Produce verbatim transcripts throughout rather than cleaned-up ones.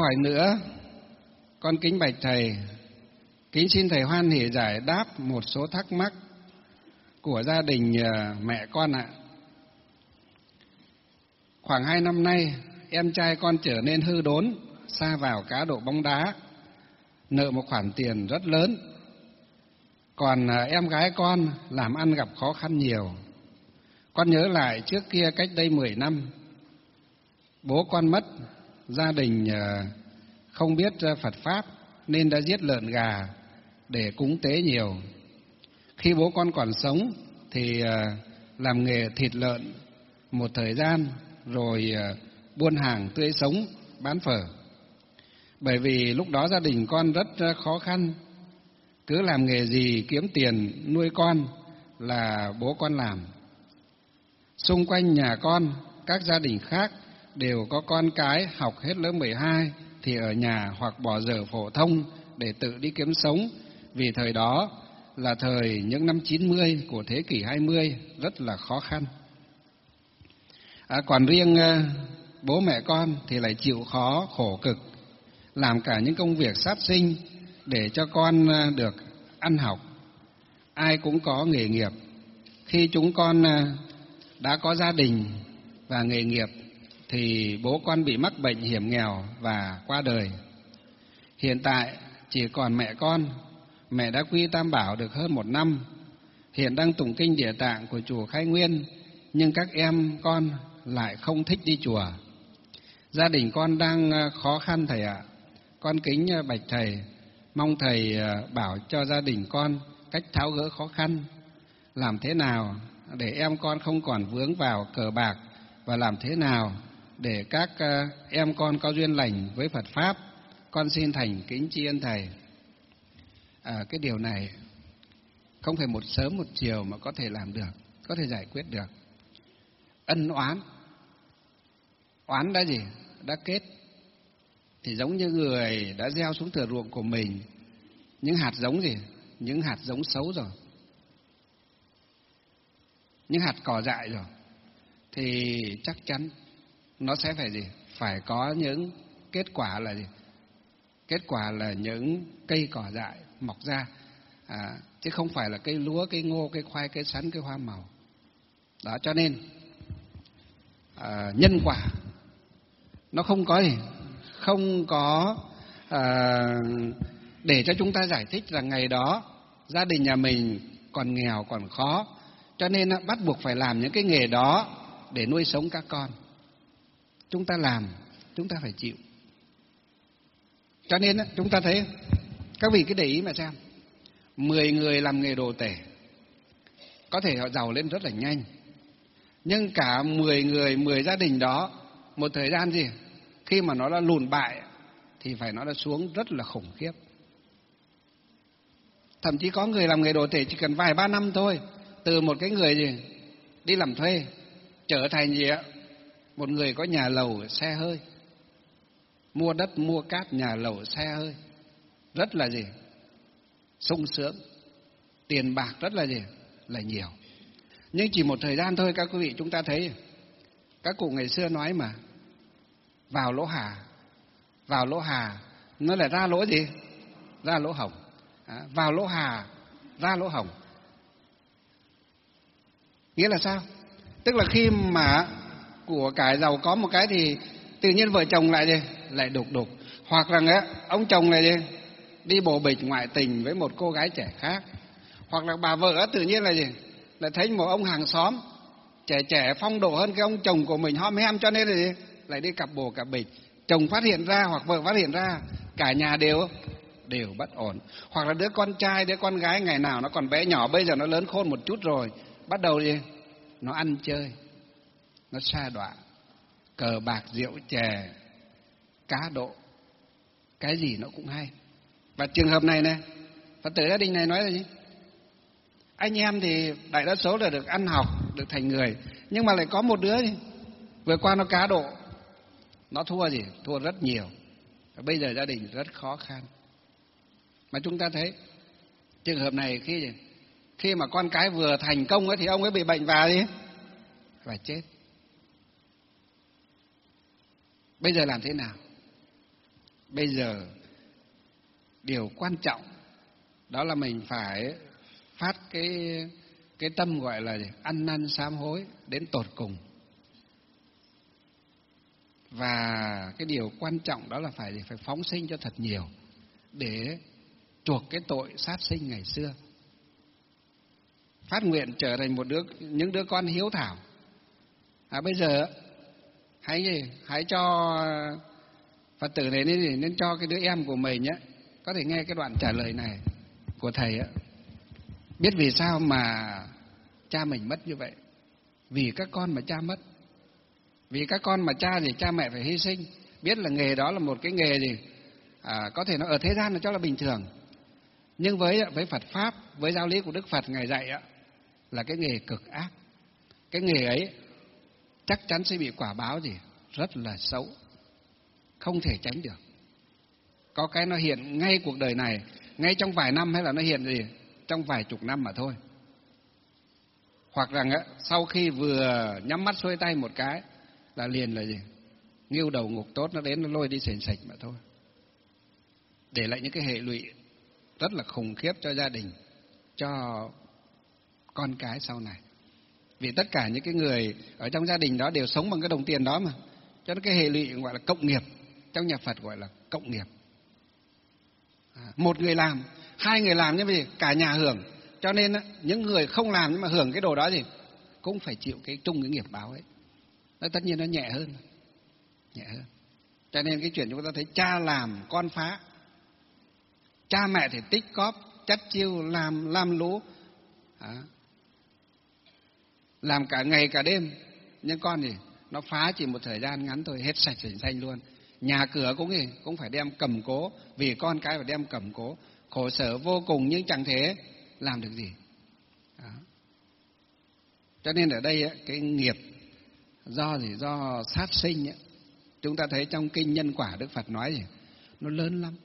hỏi nữa, con kính bạch thầy, kính xin thầy hoan hỉ giải đáp một số thắc mắc của gia đình mẹ con ạ. Khoảng hai năm nay, em trai con trở nên hư đốn, sa vào cá độ bóng đá, nợ một khoản tiền rất lớn. Còn em gái con làm ăn gặp khó khăn nhiều. Con nhớ lại trước kia cách đây mười năm, bố con mất, gia đình không biết Phật Pháp nên đã giết lợn gà để cúng tế nhiều. Khi bố con còn sống thì làm nghề thịt lợn một thời gian rồi buôn hàng tươi sống bán phở. Bởi vì lúc đó gia đình con rất khó khăn, cứ làm nghề gì kiếm tiền nuôi con là bố con làm. Xung quanh nhà con, các gia đình khác đều có con cái học hết lớp mười hai thì ở nhà hoặc bỏ dở phổ thông để tự đi kiếm sống, vì thời đó là thời những năm chín mươi của thế kỷ hai mươi, rất là khó khăn. À, còn riêng bố mẹ con thì lại chịu khó khổ cực, làm cả những công việc sát sinh để cho con được ăn học. Ai cũng có nghề nghiệp. Khi chúng con đã có gia đình và nghề nghiệp thì bố con bị mắc bệnh hiểm nghèo và qua đời. Hiện tại chỉ còn mẹ con. Mẹ đã quy Tam Bảo được hơn một năm, hiện đang tụng kinh Địa Tạng của chùa Khai Nguyên, nhưng các em con lại không thích đi chùa. Gia đình con đang khó khăn thầy ạ. Con kính bạch thầy, mong thầy bảo cho gia đình con cách tháo gỡ khó khăn. Làm thế nào để em con không còn vướng vào cờ bạc, và làm thế nào để các em con có duyên lành với Phật Pháp. Con xin thành kính tri ân thầy. À, cái điều này không phải một sớm một chiều mà có thể làm được, có thể giải quyết được. Ân oán, oán đã gì? Đã kết. Thì giống như người đã gieo xuống thửa ruộng của mình những hạt giống gì? Những hạt giống xấu rồi, những hạt cỏ dại rồi, thì chắc chắn nó sẽ phải gì? Phải có những kết quả là gì? Kết quả là những cây cỏ dại mọc ra, à, chứ không phải là cây lúa, cây ngô, cây khoai, cây sắn, cây hoa màu. Đó, cho nên à, nhân quả nó không có gì, không có à, để cho chúng ta giải thích rằng ngày đó gia đình nhà mình còn nghèo, còn khó, cho nên bắt buộc phải làm những cái nghề đó để nuôi sống các con. Chúng ta làm, chúng ta phải chịu. Cho nên chúng ta thấy, các vị cứ để ý mà xem, mười người làm nghề đồ tể, có thể họ giàu lên rất là nhanh. Nhưng cả mười người, mười gia đình đó, một thời gian gì, khi mà nó đã lùn bại, thì phải nói là xuống rất là khủng khiếp. Thậm chí có người làm nghề đồ tể chỉ cần vài ba năm thôi, từ một cái người gì đi làm thuê trở thành gì ạ? Một người có nhà lầu, xe hơi, mua đất, mua cát, nhà lầu, xe hơi, rất là gì? Sung sướng, tiền bạc rất là gì? Là nhiều. Nhưng chỉ một thời gian thôi, các quý vị, chúng ta thấy các cụ ngày xưa nói mà, vào lỗ hà, vào lỗ hà, nó lại ra lỗ gì? Ra lỗ hổng. À, vào lỗ hà, ra lỗ hổng. Nghĩa là sao? Tức là khi mà của cải giàu có một cái thì tự nhiên vợ chồng lại gì? Lại đục đục. Hoặc rằng ấy, ông chồng này gì? Đi bồ bịch ngoại tình với một cô gái trẻ khác. Hoặc là bà vợ tự nhiên là gì? Lại thấy một ông hàng xóm trẻ trẻ phong độ hơn cái ông chồng của mình hom hem, cho nên là gì? Lại đi cặp bồ cặp bịch. Chồng phát hiện ra hoặc vợ phát hiện ra, cả nhà đều đều bất ổn. Hoặc là đứa con trai, đứa con gái ngày nào nó còn bé nhỏ, bây giờ nó lớn khôn một chút rồi, bắt đầu gì? Nó ăn chơi, nó sa đọa, cờ bạc, rượu chè, cá độ, cái gì nó cũng hay. Và trường hợp này này, Phật tử gia đình này nói là gì? Anh em thì đại đa số là được ăn học, được thành người, nhưng mà lại có một đứa gì? Vừa qua nó cá độ, nó thua gì? Thua rất nhiều. Và bây giờ gia đình rất khó khăn. Mà chúng ta thấy trường hợp này khi gì? Khi mà con cái vừa thành công ấy, thì ông ấy bị bệnh và gì? Và chết. Bây giờ làm thế nào? bây giờ điều quan trọng đó là mình phải phát cái cái tâm gọi là gì? Ăn năn sám hối đến tột cùng. Và cái điều quan trọng đó là phải gì? Phải phóng sinh cho thật nhiều để chuộc cái tội sát sinh ngày xưa. Phát nguyện trở thành một đứa những đứa con hiếu thảo. À, bây giờ hãy gì? Hãy cho Phật tử này nên, nên cho cái đứa em của mình nhé có thể nghe cái đoạn trả lời này của thầy á. Biết vì sao mà cha mình mất như vậy? Vì các con mà cha mất. Vì các con mà cha thì cha mẹ phải hy sinh. Biết là nghề đó là một cái nghề gì à, có thể nó ở thế gian nó cho là bình thường, nhưng với với Phật pháp, với giáo lý của Đức Phật Ngài dạy á, là cái nghề cực ác. Cái nghề ấy chắc chắn sẽ bị quả báo gì rất là xấu, không thể tránh được. Có cái nó hiện ngay cuộc đời này, ngay trong vài năm, hay là nó hiện gì trong vài chục năm mà thôi. Hoặc rằng á, sau khi vừa nhắm mắt xuôi tay một cái là liền là gì nghiêu đầu ngục tốt nó đến nó lôi đi sền sạch mà thôi, để lại những cái hệ lụy rất là khủng khiếp cho gia đình, cho con cái sau này. Vì tất cả những cái người ở trong gia đình đó đều sống bằng cái đồng tiền đó mà, cho nên cái hệ lụy gọi là cộng nghiệp, trong nhà Phật gọi là cộng nghiệp. À, một người làm, hai người làm như vậy cả nhà hưởng, cho nên á, những người không làm nhưng mà hưởng cái đồ đó gì cũng phải chịu cái chung cái nghiệp báo ấy. Nó tất nhiên nó nhẹ hơn, nhẹ hơn. Cho nên cái chuyện chúng ta thấy cha làm con phá, cha mẹ thì tích cóp chắt chiu làm làm lũ à, làm cả ngày cả đêm, nhưng con thì nó phá chỉ một thời gian ngắn thôi, hết sạch sành xanh luôn. Nhà cửa cũng gì cũng phải đem cầm cố, vì con cái phải đem cầm cố, khổ sở vô cùng nhưng chẳng thể làm được gì. Đó. Cho nên ở đây ấy, cái nghiệp do gì do sát sinh ấy, chúng ta thấy trong kinh Nhân Quả Đức Phật nói gì nó lớn lắm.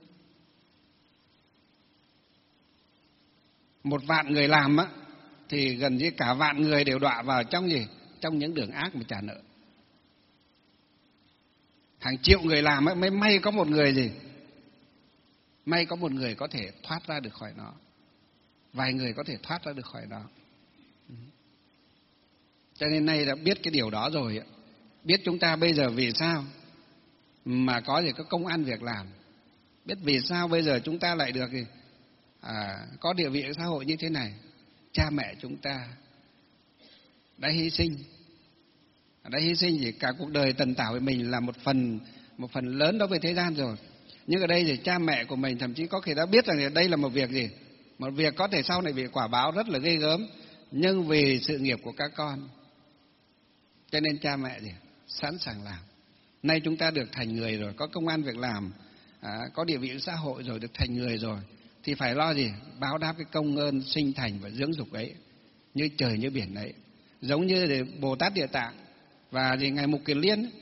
Một vạn người làm á thì gần như cả vạn người đều đọa vào trong gì trong những đường ác mà trả nợ. Hàng triệu người làm ấy, mới may có một người gì may có một người có thể thoát ra được khỏi nó, vài người có thể thoát ra được khỏi nó. Cho nên nay đã biết cái điều đó rồi, biết chúng ta bây giờ vì sao mà có gì có công ăn việc làm, biết vì sao bây giờ chúng ta lại được gì à, có địa vị xã hội như thế này. Cha mẹ chúng ta đã hy sinh, đã hy sinh gì cả cuộc đời tần tảo của mình là một phần một phần lớn đối với thế gian rồi. Nhưng ở đây thì cha mẹ của mình thậm chí có khi đã biết rằng đây là một việc gì, một việc có thể sau này bị quả báo rất là ghê gớm, nhưng vì sự nghiệp của các con, cho nên cha mẹ gì sẵn sàng làm. Nay chúng ta được thành người rồi, có công ăn việc làm, à, có địa vị xã hội rồi, được thành người rồi, thì phải lo gì báo đáp cái công ơn sinh thành và dưỡng dục ấy, như trời như biển ấy. Giống như Bồ Tát Địa Tạng và thì ngài Mục Kiền Liên ấy,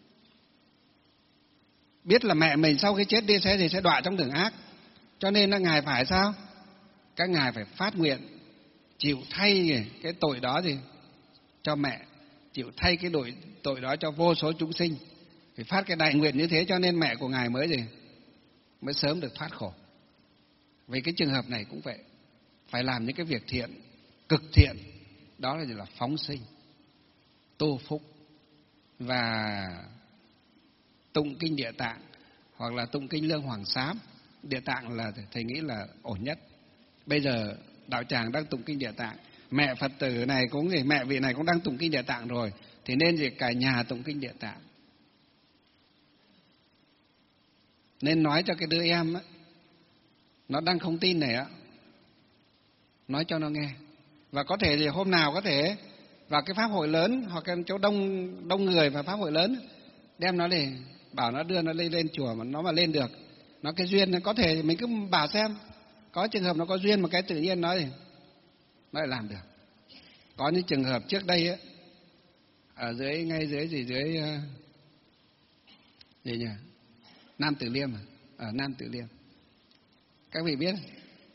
biết là mẹ mình sau khi chết đi sẽ thì sẽ đọa trong đường ác, cho nên là ngài phải sao? Các ngài phải phát nguyện chịu thay cái tội đó gì cho mẹ, chịu thay cái tội tội đó cho vô số chúng sinh, phải phát cái đại nguyện như thế, cho nên mẹ của ngài mới gì mới sớm được thoát khổ. Vì cái trường hợp này cũng vậy, phải làm những cái việc thiện, cực thiện, đó là gì là phóng sinh, tu phúc và tụng kinh Địa Tạng hoặc là tụng kinh Lương Hoàng Sám. Địa Tạng là thầy nghĩ là ổn nhất. Bây giờ đạo tràng đang tụng kinh Địa Tạng, mẹ Phật tử này cũng gì, mẹ vị này cũng đang tụng kinh Địa Tạng rồi, thì nên gì cả nhà tụng kinh Địa Tạng. Nên nói cho cái đứa em á, nó đang không tin này á, nói cho nó nghe. Và có thể thì hôm nào có thể vào cái pháp hội lớn hoặc cái chỗ đông đông người và pháp hội lớn, đem nó để bảo nó đưa nó lên lên chùa, mà nó mà lên được, nó cái duyên có thể mình cứ bảo xem, có trường hợp nó có duyên một cái tự nhiên nó thì nó lại làm được. Có những trường hợp trước đây á, ở dưới ngay dưới gì dưới uh, gì nhỉ Nam Từ Liêm, à? Ở Nam Từ Liêm các vị biết,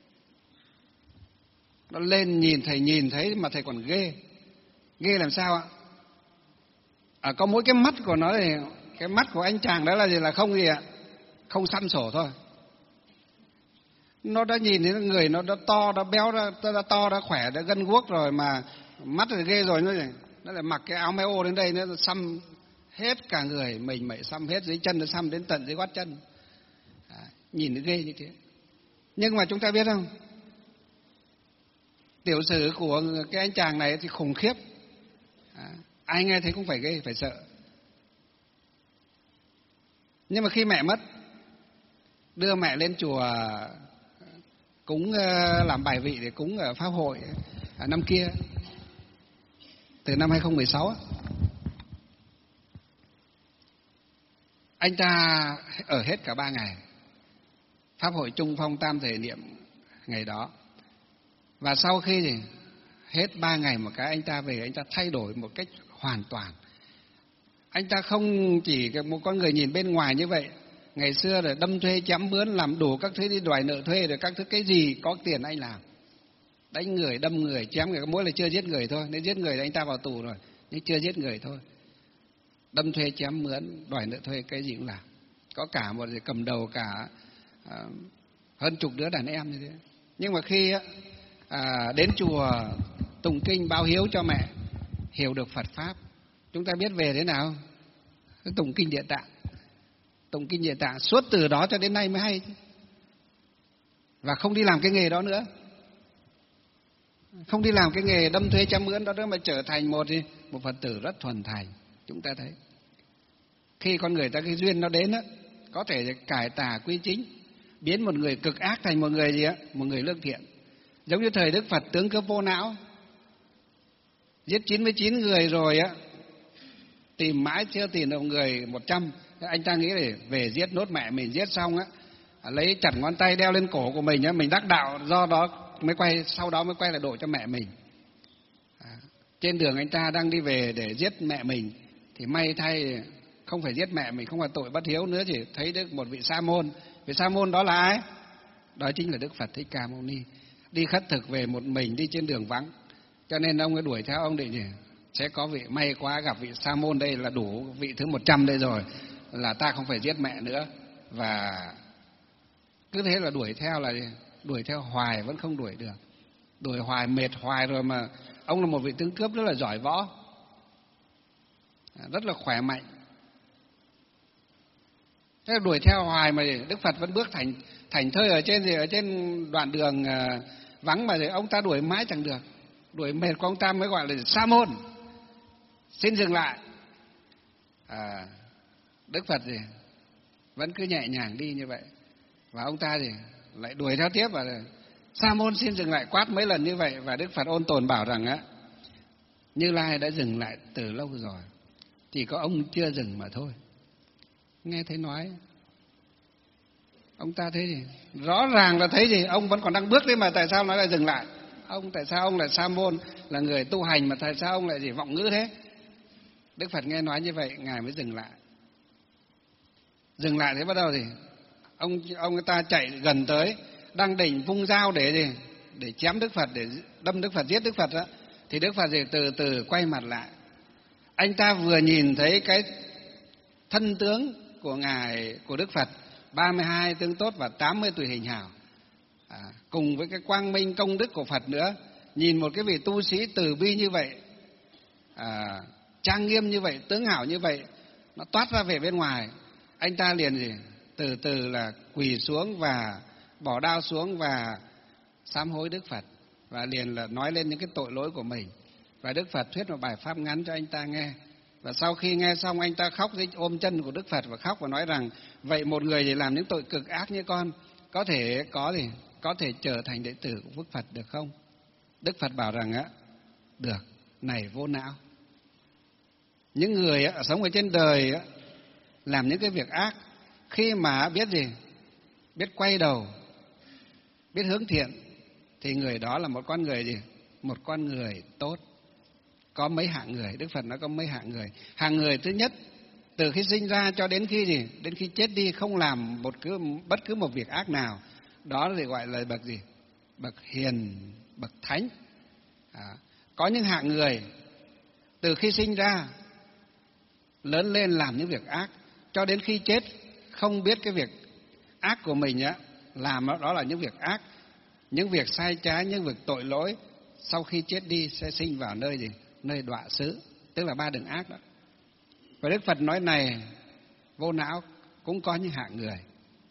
nó lên nhìn thầy nhìn thấy mà thầy còn ghê. Ghê làm sao ạ? À, có mỗi cái mắt của nó thì cái mắt của anh chàng đó là gì là không gì ạ? không săn sổ thôi. Nó đã nhìn thấy người nó đã to, đã béo, đã, đã to, đã khỏe, đã gân guốc rồi mà mắt thì ghê rồi, nó lại, nó lại mặc cái áo may ô đến đây, nó xăm hết cả người mình, mẩy xăm hết dưới chân, nó xăm đến tận dưới gót chân. À, nhìn nó ghê như thế. Nhưng mà chúng ta biết không, tiểu sử của cái anh chàng này thì khủng khiếp. À, ai nghe thấy cũng phải ghê, phải sợ. Nhưng mà khi mẹ mất, đưa mẹ lên chùa cúng, làm bài vị để cúng ở pháp hội à, năm kia, từ năm hai không một sáu, anh ta ở hết cả ba ngày pháp hội trung phong tam thể niệm ngày đó. Và sau khi thì hết ba ngày một cái, anh ta về, anh ta thay đổi một cách hoàn toàn. Anh ta không chỉ một con người nhìn bên ngoài như vậy. Ngày xưa rồi đâm thuê chém mướn, làm đủ các thứ, đi đòi nợ thuê rồi các thứ, cái gì có tiền anh làm. Đánh người, đâm người, chém người, mỗi là chưa giết người thôi. Nếu giết người thì anh ta vào tù rồi, nhưng chưa giết người thôi. Đâm thuê chém mướn, đòi nợ thuê, cái gì cũng làm. Có cả một cầm đầu cả à, hơn chục đứa đàn em như thế. Nhưng mà khi à, đến chùa tụng kinh báo hiếu cho mẹ, hiểu được Phật pháp, chúng ta biết về thế nào? Tụng kinh Địa Tạng. Tụng kinh Địa Tạng suốt từ đó cho đến nay mới hay. Và không đi làm cái nghề đó nữa. Không đi làm cái nghề đâm thuê chém mướn đó nữa, mà trở thành một một Phật tử rất thuần thành. Chúng ta thấy khi con người ta cái duyên nó đến á, có thể cải tà quy chính, biến một người cực ác thành một người gì á, một người lương thiện. Giống như thời Đức Phật tướng cướp vô não, giết chín mươi chín người rồi á, tìm mãi chưa tìm được người một trăm. Anh ta nghĩ để về giết nốt mẹ mình, giết xong á, lấy chặt ngón tay đeo lên cổ của mình á, mình đắc đạo, do đó mới quay, sau đó mới quay lại độ cho mẹ mình. À, trên đường anh ta đang đi về để giết mẹ mình, thì may thay không phải giết mẹ mình, không phải tội bất hiếu nữa, chỉ thấy được một vị sa môn. Vị sa môn đó là ai? Đó chính là Đức Phật Thích Ca Mâu Ni. Đi khất thực về một mình, đi trên đường vắng, cho nên ông ấy đuổi theo ông định gì sẽ có vị, may quá gặp vị sa môn đây là đủ vị thứ một trăm đây rồi, là ta không phải giết mẹ nữa. Và cứ thế là đuổi theo, là đuổi theo hoài vẫn không đuổi được, đuổi hoài mệt hoài rồi. Mà ông là một vị tướng cướp rất là giỏi võ, rất là khỏe mạnh. Thế là đuổi theo hoài mà Đức Phật vẫn bước thành thành thơi ở trên gì, ở trên đoạn đường vắng mà ông ta đuổi mãi chẳng được. Đuổi mệt của ông ta mới gọi là sa môn, xin dừng lại. À, Đức Phật gì vẫn cứ nhẹ nhàng đi như vậy, và ông ta thì lại đuổi theo tiếp, và sa môn xin dừng lại, quát mấy lần như vậy. Và Đức Phật ôn tồn bảo rằng á, Như Lai đã dừng lại từ lâu rồi, chỉ có ông chưa dừng mà thôi. Nghe thấy nói, ông ta thấy gì rõ ràng là thấy gì, ông vẫn còn đang bước đấy mà tại sao nói lại dừng lại? Ông tại sao ông lại sa môn, là người tu hành, mà tại sao ông lại gì vọng ngữ thế? Đức Phật nghe nói như vậy, ngài mới dừng lại. Dừng lại thế bắt đầu thì ông ông ta chạy gần tới, đang định vung dao để gì để chém Đức Phật, để đâm Đức Phật, giết Đức Phật đó, thì Đức Phật gì từ từ quay mặt lại. Anh ta vừa nhìn thấy cái thân tướng của ngài, của Đức Phật, ba mươi hai tướng tốt và tám mươi tùy hình hảo, à, cùng với cái quang minh công đức của Phật nữa. Nhìn một cái vị tu sĩ từ bi như vậy, à, trang nghiêm như vậy, tướng hảo như vậy, nó toát ra về bên ngoài. Anh ta liền gì từ từ là quỳ xuống và bỏ đao xuống và sám hối Đức Phật, và liền là nói lên những cái tội lỗi của mình. Và Đức Phật thuyết một bài pháp ngắn cho anh ta nghe. Và sau khi nghe xong, anh ta khóc, ôm chân của Đức Phật và khóc và nói rằng: vậy một người để làm những tội cực ác như con có thể có thì có thể trở thành đệ tử của Đức Phật được không? Đức Phật bảo rằng á, được, này vô não. Những người á, sống ở trên đời á, làm những cái việc ác, khi mà biết gì, biết quay đầu, biết hướng thiện, thì người đó là một con người gì? Một con người tốt. Có mấy hạng người, Đức Phật nói có mấy hạng người. Hạng người thứ nhất, từ khi sinh ra cho đến khi gì? Đến khi chết đi không làm một cứ bất cứ một việc ác nào. Đó thì gọi là bậc gì? Bậc hiền, bậc thánh. À, có những hạng người từ khi sinh ra lớn lên làm những việc ác, cho đến khi chết không biết cái việc ác của mình á, làm đó là những việc ác, những việc sai trái, những việc tội lỗi, sau khi chết đi sẽ sinh vào nơi gì? Nơi đọa xứ, tức là ba đường ác đó. Và Đức Phật nói này, vô não cũng có những hạng người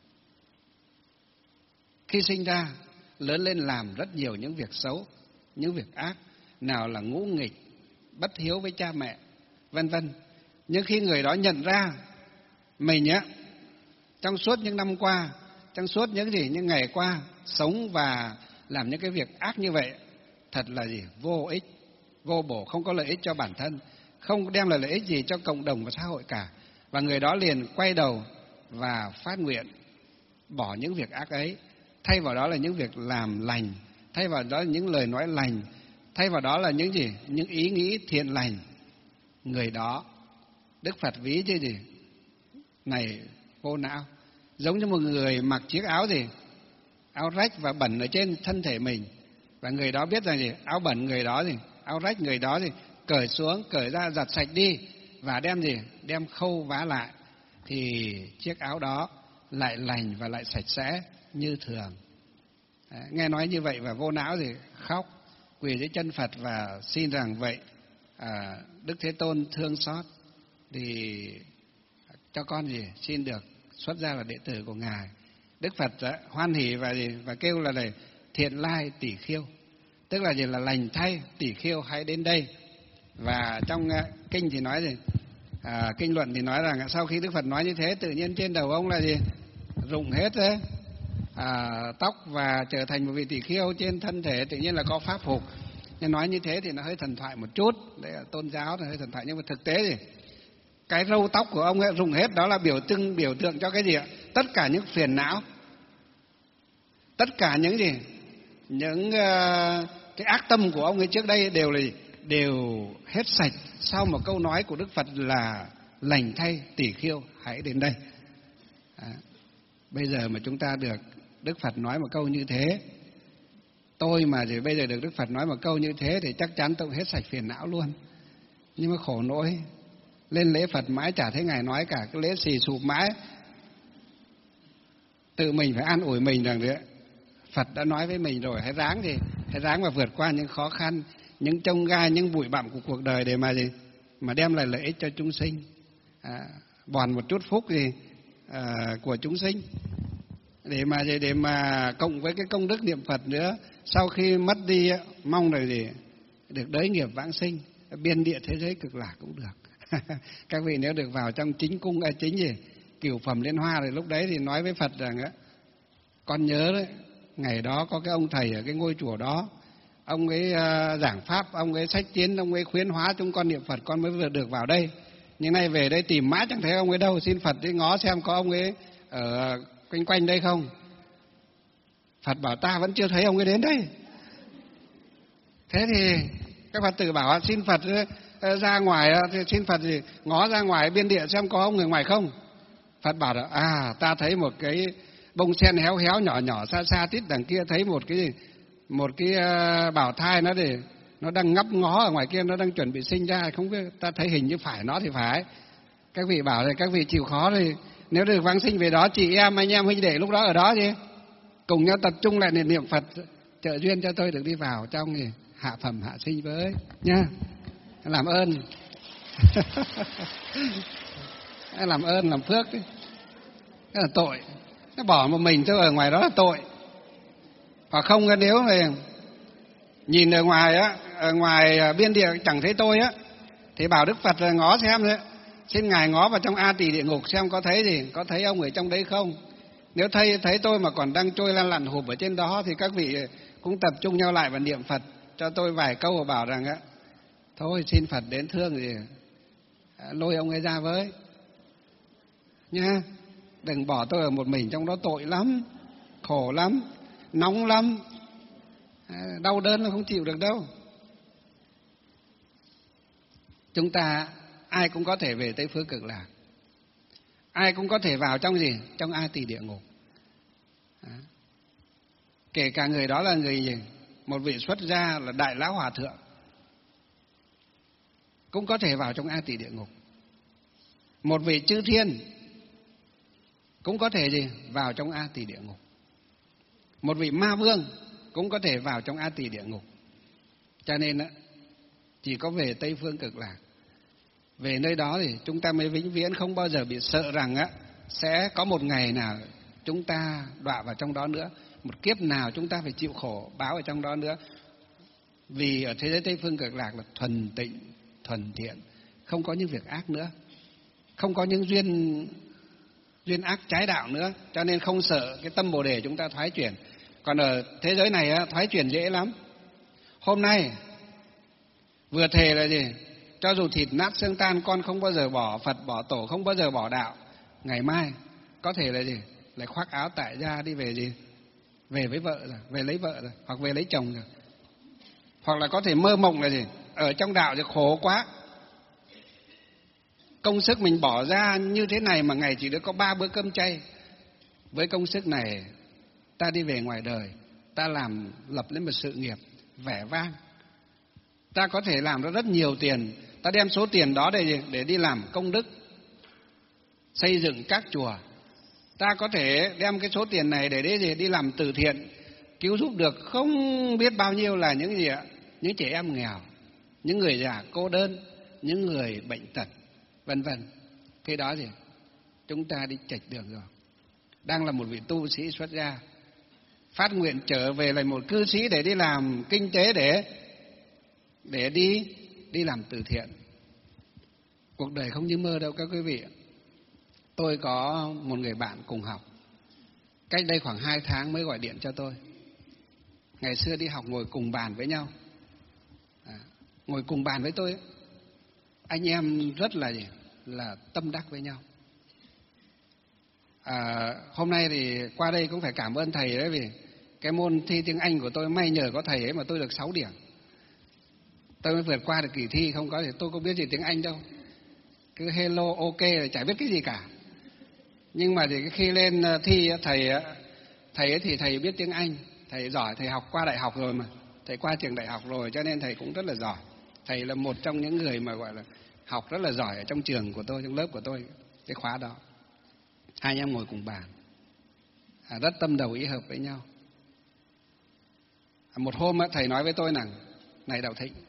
khi sinh ra lớn lên làm rất nhiều những việc xấu, những việc ác, nào là ngỗ nghịch, bất hiếu với cha mẹ, vân vân. Nhưng khi người đó nhận ra mình á, trong suốt những năm qua, trong suốt những gì những ngày qua sống và làm những cái việc ác như vậy, thật là gì? Vô ích, vô bổ, không có lợi ích cho bản thân, không đem lại lợi ích gì cho cộng đồng và xã hội cả. Và người đó liền quay đầu và phát nguyện bỏ những việc ác ấy, thay vào đó là những việc làm lành, thay vào đó là những lời nói lành, thay vào đó là những gì? Những ý nghĩ thiện lành. Người đó Đức Phật ví chứ gì? Này vô não, giống như một người mặc chiếc áo gì? Áo rách và bẩn ở trên thân thể mình. Và người đó biết rằng gì? Áo bẩn người đó gì? Áo rách người đó gì? Cởi xuống, cởi ra, giặt sạch đi và đem gì? Đem khâu vá lại, thì chiếc áo đó lại lành và lại sạch sẽ như thường. Đấy, nghe nói như vậy và vô não gì? Khóc, quỳ dưới chân Phật và xin rằng vậy, à, Đức Thế Tôn thương xót thì cho con gì? Xin được xuất gia là đệ tử của Ngài. Đức Phật đã hoan hỉ và gì? Và kêu là này, thiện lai tỷ khiêu, tức là gì? Là lành thay, tỷ khiêu hãy đến đây. Và trong uh, kinh thì nói gì? À, kinh luận thì nói rằng sau khi Đức Phật nói như thế, tự nhiên trên đầu ông là gì? Rụng hết đấy, à, tóc và trở thành một vị tỷ khiêu, trên thân thể tự nhiên là có pháp phục. Nhưng nói như thế thì nó hơi thần thoại một chút, đấy là tôn giáo thì hơi thần thoại, nhưng mà thực tế thì cái râu tóc của ông ấy rụng hết, đó là biểu tượng biểu tượng cho cái gì ạ? Tất cả những phiền não, tất cả những gì, những uh, cái ác tâm của ông ấy trước đây đều là đều hết sạch sau một câu nói của Đức Phật là lành thay tỷ khiêu hãy đến đây. À, bây giờ mà chúng ta được Đức Phật nói một câu như thế, tôi mà thì bây giờ được Đức Phật nói một câu như thế thì chắc chắn tôi hết sạch phiền não luôn. Nhưng mà khổ nỗi, lên lễ Phật mãi chả thấy Ngài nói cả, cái lễ xì sụp mãi. Tự mình phải an ủi mình rằng đấy, Phật đã nói với mình rồi, hãy ráng thì hãy ráng và vượt qua những khó khăn, những chông gai, những bụi bặm của cuộc đời để mà gì? Mà đem lại lợi ích cho chúng sinh, à, bòn một chút phúc gì à, của chúng sinh, để mà gì? Để mà cộng với cái công đức niệm Phật nữa, sau khi mất đi mong là gì? Được đới nghiệp vãng sinh, biên địa thế giới cực lạc cũng được. Các vị nếu được vào trong chính cung, à, chính gì? Cửu phẩm liên hoa thì lúc đấy thì nói với Phật rằng á, con nhớ đấy, ngày đó có cái ông thầy ở cái ngôi chùa đó, ông ấy uh, giảng pháp, ông ấy sách tiến, ông ấy khuyến hóa chúng con niệm Phật, con mới vừa được vào đây. Nhưng nay về đây tìm mãi chẳng thấy ông ấy đâu, xin Phật đi ngó xem có ông ấy ở quanh quanh đây không. Phật bảo ta vẫn chưa thấy ông ấy đến đây. Thế thì các Phật tử bảo xin Phật uh, ra ngoài, uh, xin Phật gì ngó ra ngoài biên địa xem có ông người ngoài không. Phật bảo là à, ta thấy một cái bông sen héo héo nhỏ nhỏ xa xa tít đằng kia, thấy một cái gì, một cái uh, bảo thai nó để nó đang ngấp ngó ở ngoài kia, nó đang chuẩn bị sinh ra, không biết, ta thấy hình như phải nó thì phải. Các vị bảo là các vị chịu khó thì nếu được vãng sinh về đó, chị em anh em huynh đệ lúc đó ở đó đi cùng nhau tập trung lại niệm Phật, trợ duyên cho tôi được đi vào trong thì hạ phẩm hạ sinh với nhá. Làm ơn. Làm ơn làm phước đấy. Cái là tội, nó bỏ một mình tôi ở ngoài đó là tội. Hoặc không, nếu mà nhìn ở ngoài á, ở ngoài biên địa chẳng thấy tôi á, thì bảo Đức Phật là ngó xem đấy, xin Ngài ngó vào trong A Tỳ địa ngục xem có thấy gì, có thấy ông ở trong đấy không. Nếu thấy thấy tôi mà còn đang trôi lăn lặn hụp ở trên đó thì các vị cũng tập trung nhau lại và niệm Phật cho tôi vài câu và bảo rằng á, thôi xin Phật đến thương thì lôi ông ấy ra với nha, đừng bỏ tôi ở một mình trong đó, tội lắm, khổ lắm, nóng lắm, đau đớn là không chịu được đâu. Chúng ta ai cũng có thể về Tây Phương Cực Lạc, ai cũng có thể vào trong gì? Trong A Tỳ địa ngục. Đó. Kể cả người đó là người gì? Một vị xuất gia là Đại Lão Hòa Thượng cũng có thể vào trong A Tỳ địa ngục. Một vị chư thiên cũng có thể gì vào trong A Tỳ địa ngục. Một vị ma vương cũng có thể vào trong A Tỳ địa ngục. Cho nên chỉ có về Tây Phương Cực Lạc, về nơi đó thì chúng ta mới vĩnh viễn không bao giờ bị sợ rằng á sẽ có một ngày nào chúng ta đọa vào trong đó nữa, một kiếp nào chúng ta phải chịu khổ báo ở trong đó nữa. Vì ở thế giới Tây Phương Cực Lạc là thuần tịnh, thuần thiện, không có những việc ác nữa, không có những duyên duyên ác trái đạo nữa, cho nên không sợ cái tâm Bồ Đề chúng ta thoái chuyển. Còn ở thế giới này á, thoái chuyển dễ lắm. Hôm nay vừa thề là gì? Cho dù thịt nát xương tan, con không bao giờ bỏ Phật, bỏ Tổ, không bao giờ bỏ đạo. Ngày mai có thể là gì? Lại khoác áo tại gia đi về gì? Về với vợ rồi, về lấy vợ rồi, hoặc về lấy chồng rồi. Hoặc là có thể mơ mộng là gì? Ở trong đạo thì khổ quá. Công sức mình bỏ ra như thế này mà ngày chỉ được có ba bữa cơm chay. Với công sức này ta đi về ngoài đời, ta làm lập lên một sự nghiệp vẻ vang. Ta có thể làm ra rất nhiều tiền, ta đem số tiền đó để để đi làm công đức, xây dựng các chùa. Ta có thể đem cái số tiền này để đi, đi làm từ thiện, cứu giúp được không biết bao nhiêu là những gì ạ? Những trẻ em nghèo, những người già cô đơn, những người bệnh tật, vân vân. Cái đó gì? Chúng ta đi chệch đường rồi. Đang là một vị tu sĩ xuất gia, phát nguyện trở về là một cư sĩ để đi làm kinh tế, để để đi đi làm từ thiện. Cuộc đời không như mơ đâu các quý vị. Tôi có một người bạn cùng học, cách đây khoảng hai tháng mới gọi điện cho tôi. Ngày xưa đi học ngồi cùng bàn với nhau, à, ngồi cùng bàn với tôi ấy. Anh em rất là gì? Là tâm đắc với nhau. À, hôm nay thì qua đây cũng phải cảm ơn thầy đấy, vì cái môn thi tiếng Anh của tôi may nhờ có thầy ấy mà tôi được sáu điểm. Tôi mới vượt qua được kỳ thi, không có thì tôi không biết gì tiếng Anh đâu. Cứ hello, ok là chả biết cái gì cả. Nhưng mà thì khi lên thi thầy thầy ấy thì thầy biết tiếng Anh, thầy giỏi, thầy học qua đại học rồi mà, thầy qua trường đại học rồi cho nên thầy cũng rất là giỏi. Thầy là một trong những người mà gọi là học rất là giỏi ở trong trường của tôi, trong lớp của tôi, cái khóa đó. Hai anh em ngồi cùng bàn, à, rất tâm đầu ý hợp với nhau. À, một hôm thầy nói với tôi rằng, này Đạo Thịnh,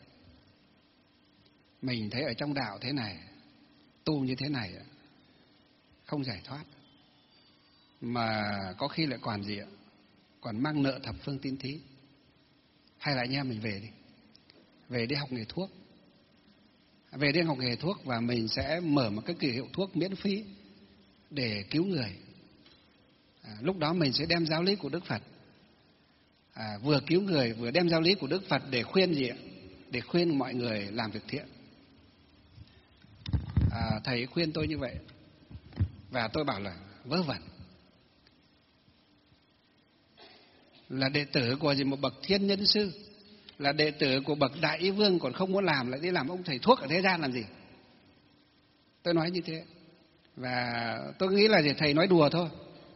mình thấy ở trong đạo thế này, tu như thế này không giải thoát, mà có khi lại còn gì ạ? Còn mang nợ thập phương tín thí. Hay là anh em mình về đi, về đi học nghề thuốc, về đi học nghề thuốc và mình sẽ mở một cái kỳ hiệu thuốc miễn phí để cứu người. À, lúc đó mình sẽ đem giáo lý của Đức Phật, à, vừa cứu người vừa đem giáo lý của Đức Phật để khuyên gì ạ? Để khuyên mọi người làm việc thiện. À, thầy khuyên tôi như vậy và tôi bảo là vớ vẩn. Là đệ tử của gì một bậc thiên nhân sư, là đệ tử của bậc đại ý vương, còn không muốn làm lại đi làm ông thầy thuốc ở thế gian làm gì? Tôi nói như thế. Và tôi nghĩ là thầy nói đùa thôi.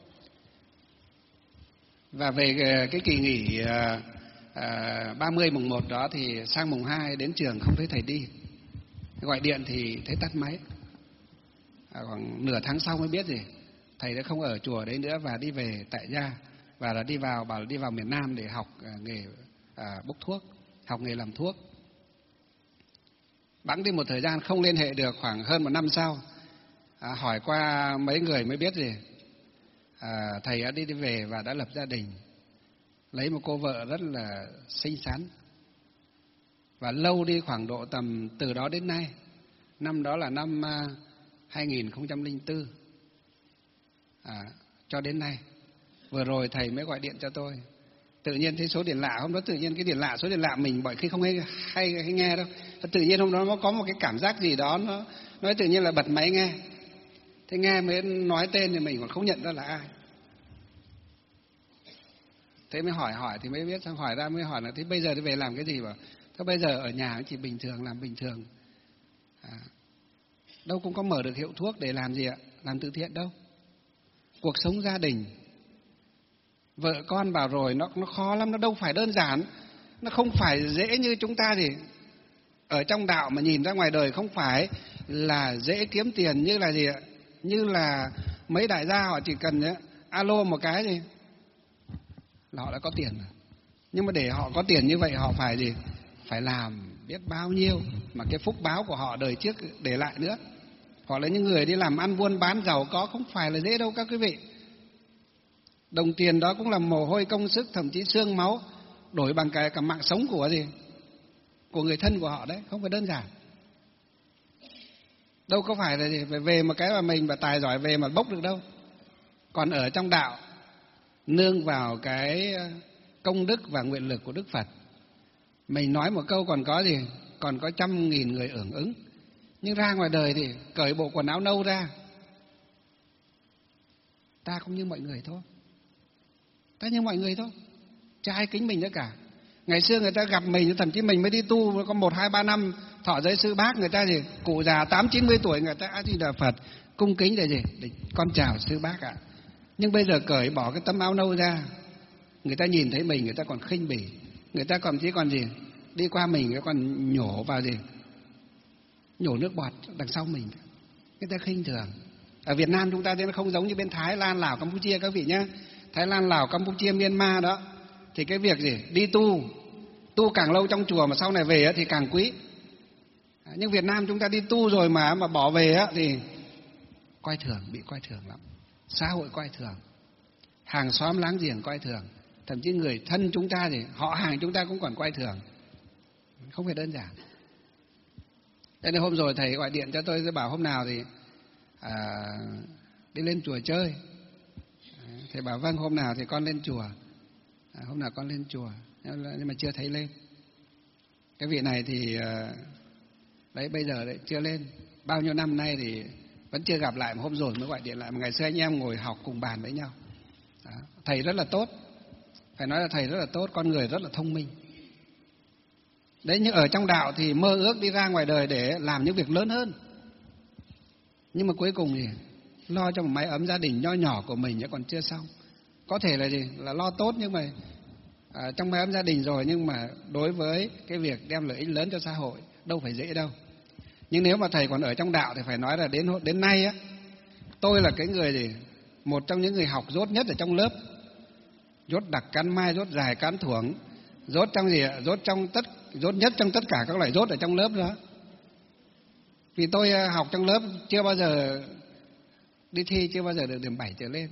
Và về cái kỳ nghỉ à, ba mươi mùng một đó thì sang mùng hai đến trường không thấy thầy đi. Gọi điện thì thấy tắt máy. À, khoảng nửa tháng sau mới biết gì thầy đã không ở chùa đấy nữa và đi về tại gia, và là đi vào bảo là đi vào miền Nam để học à, nghề à, bốc thuốc, học nghề làm thuốc. Bẵng đi một thời gian không liên hệ được, khoảng hơn một năm sau à, hỏi qua mấy người mới biết gì à, thầy đã đi, đi về và đã lập gia đình, lấy một cô vợ rất là xinh xắn. Và lâu đi khoảng độ tầm từ đó đến nay, năm đó là năm à, hai nghìn không trăm lẻ bốn, à, cho đến nay. Vừa rồi thầy mới gọi điện cho tôi, tự nhiên thấy số điện lạ. Hôm đó tự nhiên cái điện lạ, số điện lạ mình bởi khi không hay, hay, hay nghe đâu. Tự nhiên hôm đó nó có một cái cảm giác gì đó, nó nói tự nhiên là bật máy nghe. Thế nghe mới nói tên thì mình còn không nhận ra là ai. Thế mới hỏi hỏi thì mới biết, xong hỏi ra mới hỏi là thế bây giờ đi về làm cái gì? Bảo thế bây giờ ở nhà chỉ bình thường, làm bình thường, à, đâu cũng có mở được hiệu thuốc để làm gì ạ? Làm từ thiện đâu. Cuộc sống gia đình, vợ con bảo rồi, nó nó khó lắm, nó đâu phải đơn giản, nó không phải dễ như chúng ta gì. Ở trong đạo mà nhìn ra ngoài đời không phải là dễ kiếm tiền như là gì ạ? Như là mấy đại gia họ chỉ cần ấy, alo một cái gì là họ đã có tiền rồi. Nhưng mà để họ có tiền như vậy họ phải gì? Phải làm biết bao nhiêu mà cái phúc báo của họ đời trước để lại nữa. Họ là những người đi làm ăn buôn bán giàu có không phải là dễ đâu các quý vị. Đồng tiền đó cũng là mồ hôi công sức, thậm chí xương máu đổi bằng cái cả mạng sống của gì? Của người thân của họ đấy, không phải đơn giản. Đâu có phải là gì? Phải về một cái mà mình và tài giỏi về mà bốc được đâu. Còn ở trong đạo nương vào cái công đức và nguyện lực của Đức Phật. Mình nói một câu còn có gì? Còn có trăm nghìn người hưởng ứng. Nhưng ra ngoài đời thì cởi bộ quần áo nâu ra, ta cũng như mọi người thôi. Ta như mọi người thôi, chả ai kính mình nữa cả. Ngày xưa người ta gặp mình, thậm chí mình mới đi tu có một hai ba năm thọ giới sư bác, người ta gì cụ già tám chín mươi tuổi, người ta A Di Đà Phật cung kính để gì? Để con chào sư bác ạ. Nhưng bây giờ cởi bỏ cái tấm áo nâu ra, người ta nhìn thấy mình người ta còn khinh bỉ, người ta còn chỉ còn gì? Đi qua mình người ta còn nhổ vào gì? Nhổ nước bọt đằng sau mình, người ta khinh thường. Ở Việt Nam chúng ta thì nó không giống như bên Thái Lan, Lào, Campuchia các vị nhé. Thái Lan, Lào, Campuchia, Myanmar đó thì cái việc gì? Đi tu, tu càng lâu trong chùa mà sau này về thì càng quý. Nhưng Việt Nam chúng ta đi tu rồi mà mà bỏ về thì coi thường, bị coi thường lắm. Xã hội coi thường, hàng xóm láng giềng coi thường, thậm chí người thân chúng ta thì họ hàng chúng ta cũng còn coi thường. Không phải đơn giản. Thế nên hôm rồi thầy gọi điện cho tôi, tôi bảo hôm nào thì à, đi lên chùa chơi. Thầy bảo vâng, hôm nào thì con lên chùa. À, hôm nào con lên chùa, nhưng mà chưa thấy lên. Cái vị này thì đấy bây giờ đấy chưa lên. Bao nhiêu năm nay thì vẫn chưa gặp lại, mà hôm rồi mới gọi điện lại. Mà ngày xưa anh em ngồi học cùng bàn với nhau. Đó. Thầy rất là tốt, phải nói là thầy rất là tốt, con người rất là thông minh. Đấy, nhưng ở trong đạo thì mơ ước đi ra ngoài đời để làm những việc lớn hơn. Nhưng mà cuối cùng thì lo cho một mái ấm gia đình nho nhỏ của mình còn chưa xong. Có thể là gì? Là lo tốt nhưng mà à, trong mái ấm gia đình rồi, nhưng mà đối với cái việc đem lợi ích lớn cho xã hội đâu phải dễ đâu. Nhưng nếu mà thầy còn ở trong đạo thì phải nói là đến đến nay á, tôi là cái người gì? Một trong những người học dốt nhất ở trong lớp. Dốt đặc cán mai, dốt dài cán thuổng, dốt trong gì ạ? Dốt trong tất dốt nhất trong tất cả các loại dốt ở trong lớp đó. Vì tôi học trong lớp chưa bao giờ đi thi, chưa bao giờ được điểm bảy trở lên.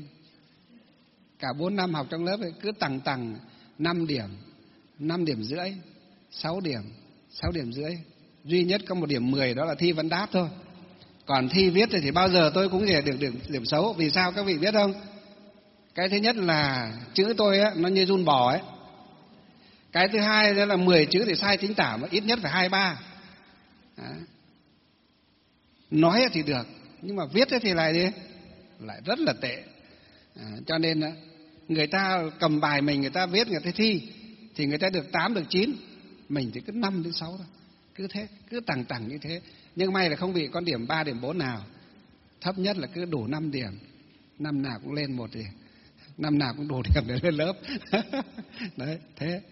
Cả bốn năm học trong lớp ấy, cứ tằng tằng năm điểm, năm điểm rưỡi, sáu điểm, sáu điểm rưỡi. Duy nhất có một điểm mười, đó là thi vấn đáp thôi. Còn thi viết thì, thì bao giờ tôi cũng được điểm, điểm xấu. Vì sao các vị biết không? Cái thứ nhất là chữ tôi ấy, nó như run bò ấy. Cái thứ hai đó là mười chữ thì sai chính tả, mà ít nhất phải hai ba. Nói thì được, nhưng mà viết thì lại đi lại rất là tệ. À, cho nên người ta cầm bài mình, người ta viết, người ta thi thì người ta được tám, được chín, mình thì cứ năm đến sáu thôi. Cứ thế, cứ tằng tằng như thế. Nhưng may là không bị con điểm ba, điểm bốn nào. Thấp nhất là cứ đủ năm điểm, năm nào cũng lên một điểm, năm nào cũng đủ điểm để lên lớp. Đấy, thế.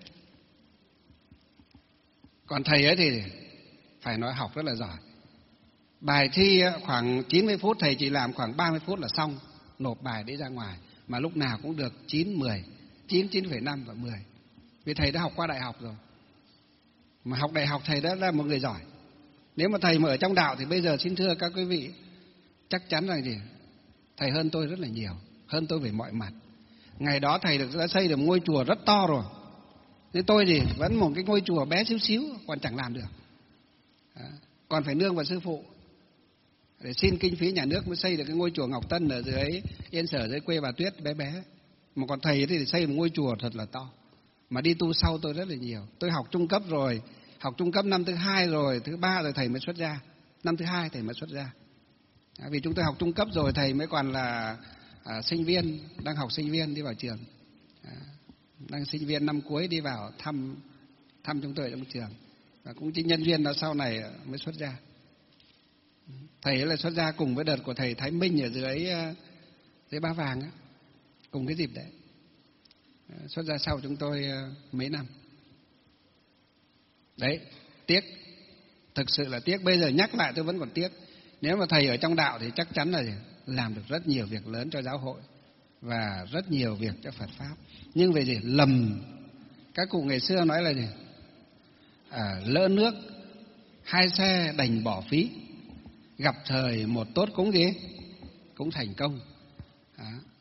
Còn thầy ấy thì phải nói học rất là giỏi. Bài thi khoảng chín mươi phút, thầy chỉ làm khoảng ba mươi phút là xong, nộp bài đi ra ngoài. Mà lúc nào cũng được chín, mười, chín, chín phẩy năm và mười. Vì thầy đã học qua đại học rồi. Mà học đại học thầy đã là một người giỏi. Nếu mà thầy mà ở trong đạo thì bây giờ xin thưa các quý vị, chắc chắn rằng gì? Thầy hơn tôi rất là nhiều, hơn tôi về mọi mặt. Ngày đó thầy được, đã xây được một ngôi chùa rất to rồi. Nên tôi thì vẫn một cái ngôi chùa bé xíu xíu, còn chẳng làm được. Đó. Còn phải nương vào sư phụ để xin kinh phí nhà nước mới xây được cái ngôi chùa Ngọc Tân ở dưới Yên Sở, dưới quê bà Tuyết bé bé. Mà còn thầy thì xây một ngôi chùa thật là to. Mà đi tu sau tôi rất là nhiều. Tôi học trung cấp rồi, học trung cấp năm thứ hai rồi, thứ ba rồi thầy mới xuất gia. Năm thứ hai thầy mới xuất gia. À, vì chúng tôi học trung cấp rồi thầy mới còn là à, sinh viên, đang học sinh viên đi vào trường. À, đang sinh viên năm cuối đi vào thăm thăm chúng tôi ở trong trường. Và cũng chính nhân duyên đó sau này mới xuất gia. Thầy ấy là xuất gia cùng với đợt của thầy Thái Minh ở dưới dưới Ba Vàng á, cùng cái dịp đấy. Xuất gia sau chúng tôi mấy năm. Đấy, tiếc, thực sự là tiếc. Bây giờ nhắc lại tôi vẫn còn tiếc. Nếu mà thầy ở trong đạo thì chắc chắn là làm được rất nhiều việc lớn cho giáo hội và rất nhiều việc cho Phật pháp. Nhưng về gì? Lầm. Các cụ ngày xưa nói là gì? À, lỡ nước hai xe đành bỏ phí, gặp thời một tốt cũng gì? Cũng thành công. Đó.